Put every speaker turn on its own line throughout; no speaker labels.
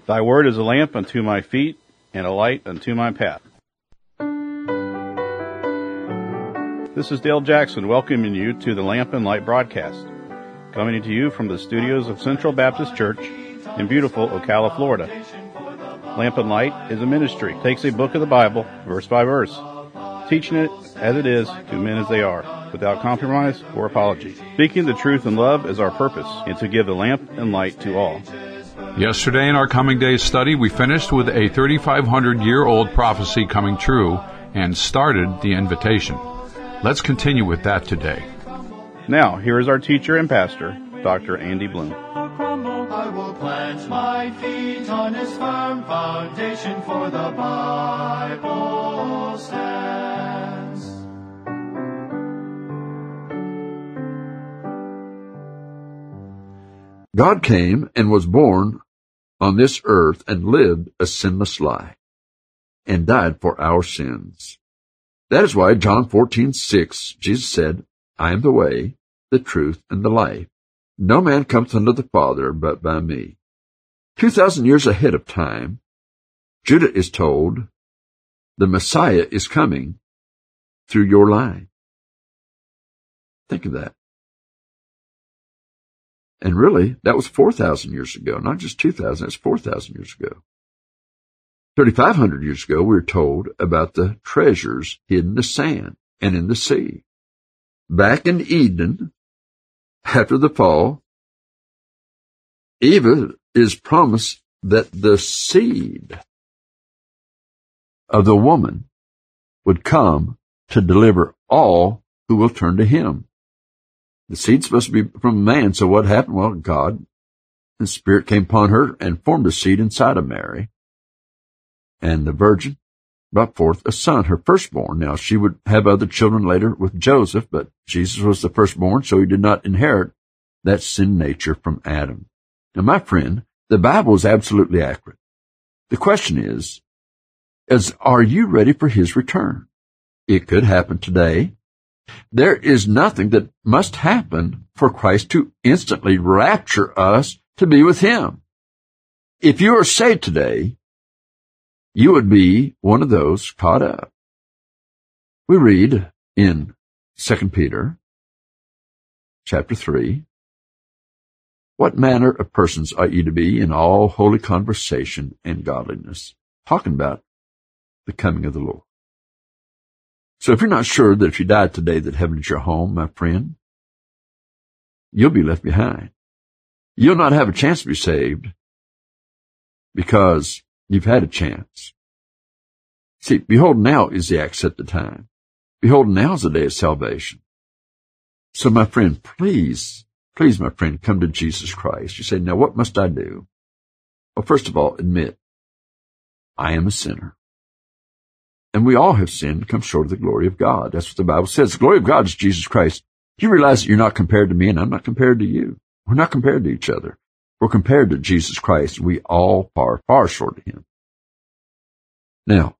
Thy word is a lamp unto my feet and a light unto my path. This is Dale Jackson welcoming you to the Lamp and Light broadcast, coming to you from the studios of Central Baptist Church in beautiful Ocala, Florida. Lamp and Light is a ministry. It takes a book of the Bible, verse by verse, teaching it as it is to men as they are, without compromise or apology. Speaking the truth in love is our purpose, and to give the lamp and light to all.
Yesterday in our Coming Days study, we finished with a 3,500-year-old prophecy coming true and started the invitation. Let's continue with that today.
Now, here is our teacher and pastor, Dr. Andy Bloom.
I will plant my feet on his firm foundation, for the Bible stands.
God came and was born on this earth and lived a sinless life and died for our sins. That is why John 14:6, Jesus said, I am the way, the truth, and the life. No man cometh unto the Father but by me. 2,000 years ahead of time, Judah is told the Messiah is coming through your line. Think of that. And really, that was 4,000 years ago, not just 2,000, that's 4,000 years ago. 3,500 years ago, we were told about the treasures hidden in the sand and in the sea. Back in Eden, after the fall, Eve is promised that the seed of the woman would come to deliver all who will turn to him. The seed's supposed to be from man, so what happened? Well, God, the Spirit came upon her and formed a seed inside of Mary, and the virgin brought forth a son, her firstborn. Now, she would have other children later with Joseph, but Jesus was the firstborn, so he did not inherit that sin nature from Adam. Now, my friend, the Bible is absolutely accurate. The question is, are you ready for his return? It could happen today. There is nothing that must happen for Christ to instantly rapture us to be with him. If you are saved today, you would be one of those caught up. We read in 2 Peter chapter 3, what manner of persons ought ye to be in all holy conversation and godliness? Talking about the coming of the Lord. So if you're not sure that if you died today that heaven is your home, my friend, you'll be left behind. You'll not have a chance to be saved because you've had a chance. See, behold, now is the accepted time. Behold, now is the day of salvation. So, my friend, please, my friend, come to Jesus Christ. You say, now what must I do? Well, first of all, admit, I am a sinner. And we all have sinned and come short of the glory of God. That's what the Bible says. The glory of God is Jesus Christ. Do you realize that you're not compared to me and I'm not compared to you? We're not compared to each other. We're compared to Jesus Christ. We all are far short of him. Now,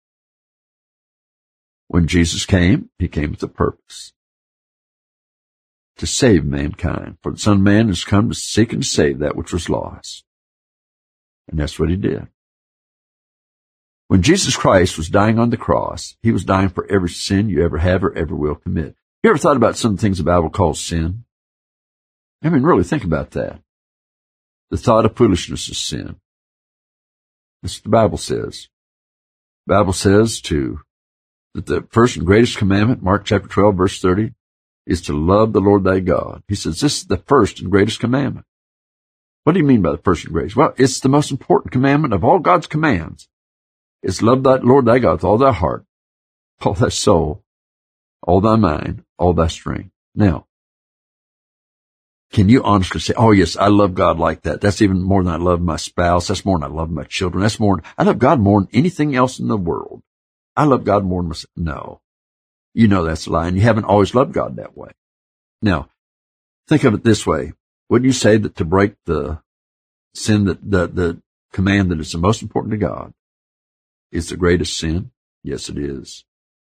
when Jesus came, he came with a purpose. To save mankind. For the Son of Man has come to seek and to save that which was lost. And that's what he did. When Jesus Christ was dying on the cross, he was dying for every sin you ever have or ever will commit. You ever thought about some things the Bible calls sin? I mean, really think about that. The thought of foolishness is sin. That's what the Bible says. The Bible says that the first and greatest commandment, Mark chapter 12, verse 30, is to love the Lord thy God. He says this is the first and greatest commandment. What do you mean by the first and greatest? Well, it's the most important commandment of all God's commands. It's love thy Lord thy God with all thy heart, all thy soul, all thy mind, all thy strength. Now, can you honestly say, oh yes, I love God like that. That's even more than I love my spouse. That's more than I love my children. I love God more than anything else in the world. I love God more than myself. No. You know that's a lie, and you haven't always loved God that way. Now, think of it this way. Wouldn't you say that to break the sin, the command that is the most important to God, is the greatest sin? Yes, it is.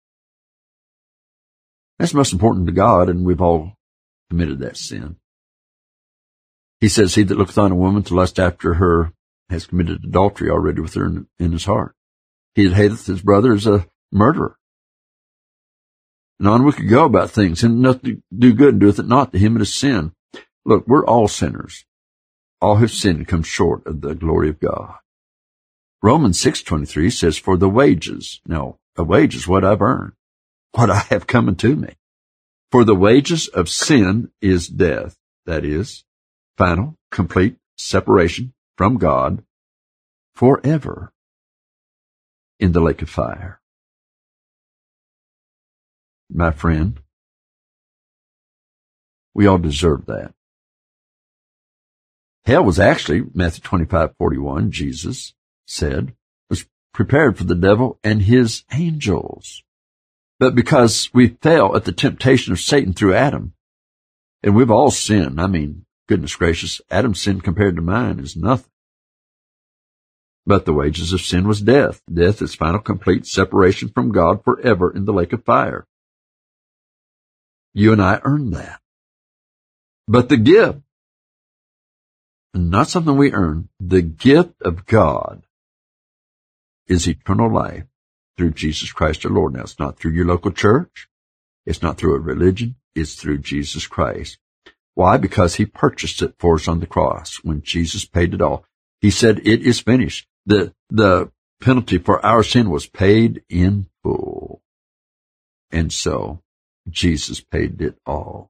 That's most important to God, and we've all committed that sin. He says, he that looketh on a woman to lust after her has committed adultery already with her in his heart. He that hateth his brother is a murderer. And on we could go about things, and nothing to do good and doeth it not to him that is sin. Look, we're all sinners. All have sinned and come short of the glory of God. Romans 6:23 says, for the wages, now, a wage is what I've earned, what I have coming to me. For the wages of sin is death, that is, final, complete separation from God forever in the lake of fire. My friend, we all deserve that. Hell was actually, Matthew 25:41, Jesus said, was prepared for the devil and his angels. But because we fell at the temptation of Satan through Adam, and we've all sinned, I mean, goodness gracious, Adam's sin compared to mine is nothing. But the wages of sin was death. Death is final, complete separation from God forever in the lake of fire. You and I earned that. But the gift, not something we earn, the gift of God is eternal life through Jesus Christ our Lord. Now, it's not through your local church. It's not through a religion. It's through Jesus Christ. Why? Because he purchased it for us on the cross. When Jesus paid it all, he said, it is finished. The penalty for our sin was paid in full. And so, Jesus paid it all.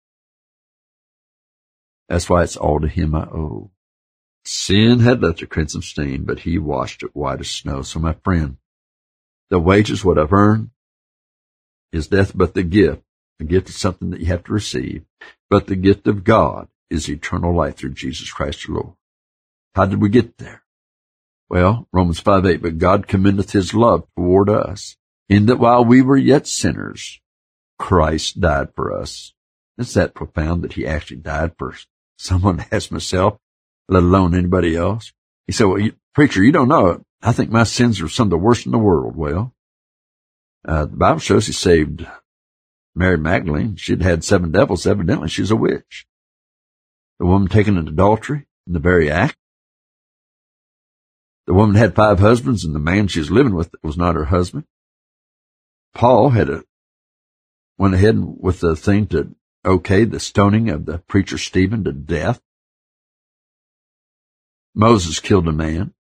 That's why it's all to him I owe. Sin had left a crimson stain, but he washed it white as snow. So my friend, the wages, what I've earned, is death, but the gift is something that you have to receive. But the gift of God is eternal life through Jesus Christ the Lord. How did we get there? Well, Romans 5:8, but God commendeth his love toward us, in that while we were yet sinners, Christ died for us. It's that profound that he actually died for someone as myself, let alone anybody else. He said, well, preacher, you don't know it. I think my sins are some of the worst in the world. Well, the Bible shows he saved Mary Magdalene. She'd had 7 devils. Evidently, she's a witch. The woman taken in adultery in the very act. The woman had 5 husbands, and the man she was living with was not her husband. Paul went ahead with the thing to okay the stoning of the preacher Stephen to death. Moses killed a man.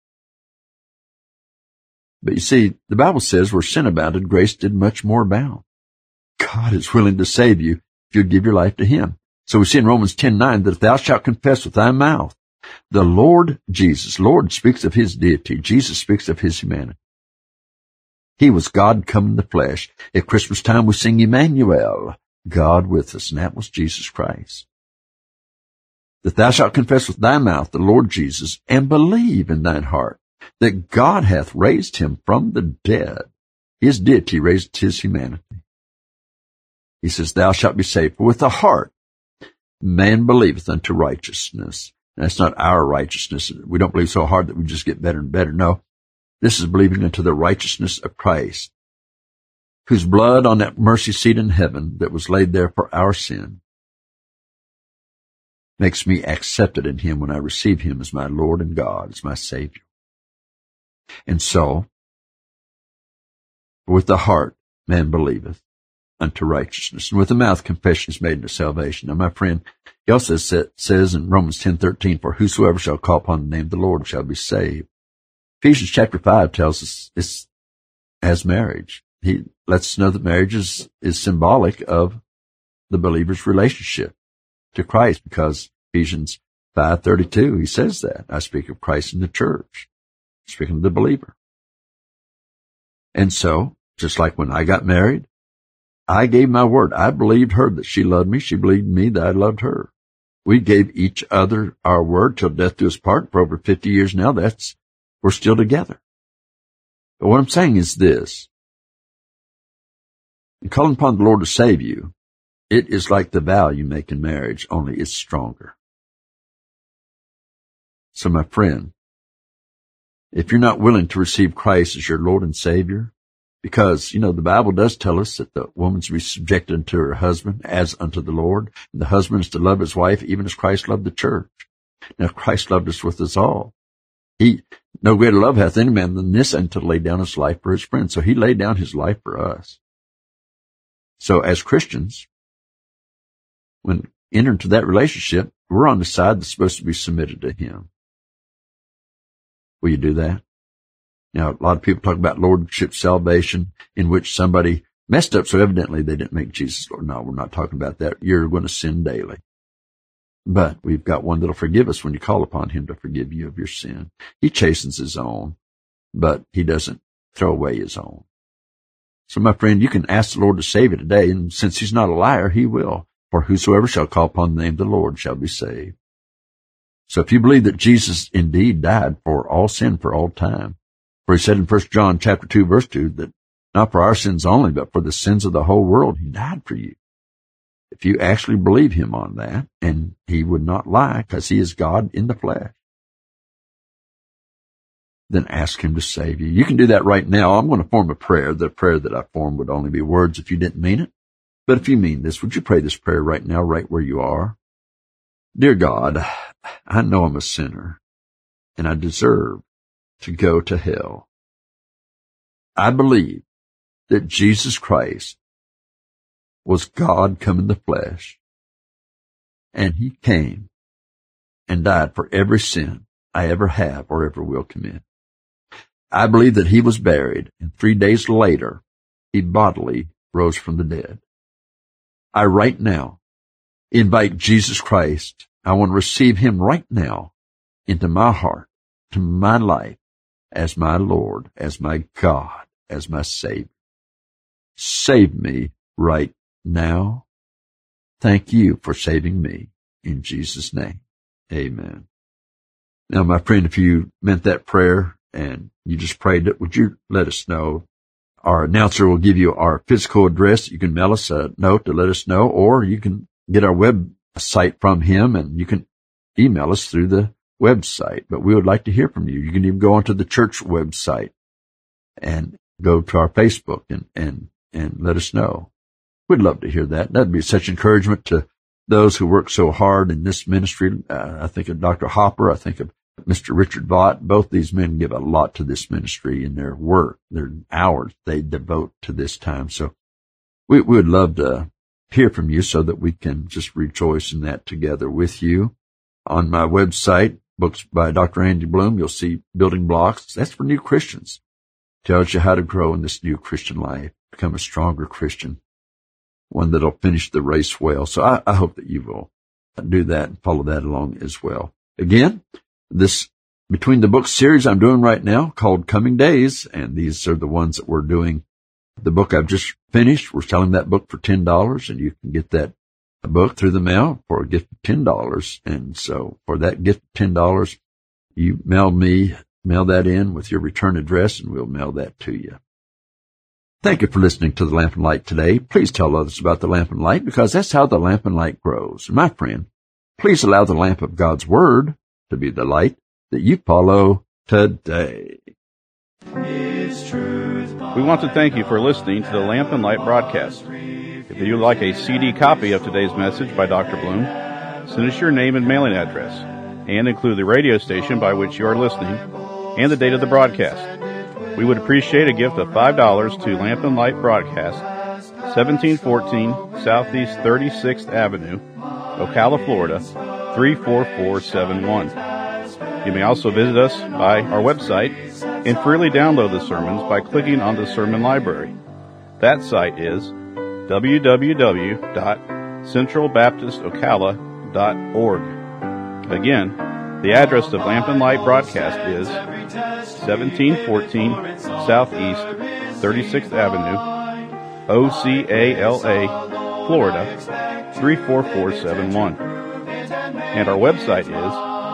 But you see, the Bible says where sin abounded, grace did much more abound. God is willing to save you if you give your life to him. So we see in Romans 10:9 that if thou shalt confess with thy mouth the Lord Jesus, Lord speaks of his deity, Jesus speaks of his humanity. He was God come in the flesh. At Christmas time we sing Emmanuel, God with us, and that was Jesus Christ. That thou shalt confess with thy mouth the Lord Jesus, and believe in thine heart that God hath raised him from the dead. His deity raised his humanity. He says, thou shalt be saved. For with the heart man believeth unto righteousness. And that's not our righteousness. We don't believe so hard that we just get better and better. No, this is believing unto the righteousness of Christ, whose blood on that mercy seat in heaven that was laid there for our sin makes me accepted in him when I receive him as my Lord and God, as my Savior. And so, with the heart man believeth unto righteousness, and with the mouth confession is made unto salvation. Now, my friend, he also says in Romans 10:13, for whosoever shall call upon the name of the Lord shall be saved. Ephesians chapter 5 tells us it's as marriage. He lets us know that marriage is symbolic of the believer's relationship to Christ, because Ephesians 5:32, he says that. I speak of Christ in the church, speaking of the believer. And so, just like when I got married, I gave my word. I believed her that she loved me. She believed me that I loved her. We gave each other our word till death do us part. For over 50 years now, we're still together. But what I'm saying is this. In calling upon the Lord to save you, it is like the vow you make in marriage, only it's stronger. So my friend, if you're not willing to receive Christ as your Lord and Savior, because, the Bible does tell us that the woman's to be subjected unto her husband as unto the Lord, and the husband is to love his wife even as Christ loved the church. Now, Christ loved us with us all. No greater love hath any man than this, and to lay down his life for his friends. So he laid down his life for us. So as Christians, when enter into that relationship, we're on the side that's supposed to be submitted to him. Will you do that? Now, a lot of people talk about lordship salvation, in which somebody messed up, so evidently they didn't make Jesus Lord. No, we're not talking about that. You're going to sin daily. But we've got one that'll forgive us when you call upon him to forgive you of your sin. He chastens his own, but he doesn't throw away his own. So, my friend, you can ask the Lord to save you today, and since he's not a liar, he will. For whosoever shall call upon the name of the Lord shall be saved. So if you believe that Jesus indeed died for all sin for all time, for he said in 1 John chapter 2, verse 2, that not for our sins only, but for the sins of the whole world, he died for you. If you actually believe him on that, and he would not lie because he is God in the flesh, then ask him to save you. You can do that right now. I'm going to form a prayer. The prayer that I formed would only be words if you didn't mean it. But if you mean this, would you pray this prayer right now, right where you are? Dear God, I know I'm a sinner, and I deserve to go to hell. I believe that Jesus Christ was God come in the flesh, and he came and died for every sin I ever have or ever will commit. I believe that he was buried, and 3 days later, he bodily rose from the dead. I right now invite Jesus Christ. I want to receive him right now into my heart, to my life, as my Lord, as my God, as my Savior. Save me right now. Thank you for saving me. In Jesus' name, amen. Now, my friend, if you meant that prayer and you just prayed it, would you let us know? Our announcer will give you our physical address. You can mail us a note to let us know, or you can get our website from him, and you can email us through the website. But we would like to hear from you. You can even go onto the church website and go to our Facebook and let us know. We'd love to hear that. That'd be such encouragement to those who work so hard in this ministry. I think of Dr. Hopper. I think of Mr. Richard Vaught. Both these men give a lot to this ministry in their work, their hours they devote to this time. So we would love to hear from you so that we can just rejoice in that together with you. On my website, books by Dr. Andy Bloom, you'll see Building Blocks. That's for new Christians. Tells you how to grow in this new Christian life, become a stronger Christian, one that'll finish the race well. So I hope that you will do that and follow that along as well. Again, this Between the Books series I'm doing right now called Coming Days, and these are the ones that we're doing. The book I've just finished, we're selling that book for $10, and you can get that book through the mail for a gift of $10. And so for that gift of $10, you mail that in with your return address, and we'll mail that to you. Thank you for listening to The Lamp and Light today. Please tell others about The Lamp and Light, because that's how The Lamp and Light grows. And my friend, please allow the lamp of God's Word to be the light that you follow today.
We want to thank you for listening to the Lamp and Light broadcast. If you would like a CD copy of today's message by Dr. Bloom, send us your name and mailing address, and include the radio station by which you are listening and the date of the broadcast. We would appreciate a gift of $5 to Lamp and Light Broadcast, 1714 Southeast 36th Avenue, Ocala, Florida, 34471. You may also visit us by our website and freely download the sermons by clicking on the sermon library. That site is www.centralbaptistocala.org. Again, the address of Lamp and Light Broadcast is 1714 Southeast 36th Avenue, Ocala, Florida, 34471. And our website is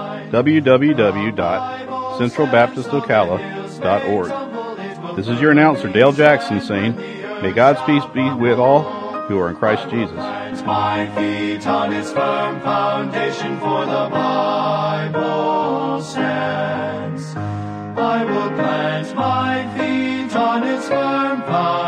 www.centralbaptistocala.org. This is your announcer, Dale Jackson, saying, may God's peace be with all who are in Christ Jesus.
My feet on its firm foundation, for the Bible stands. I will plant my feet on its firm foundation.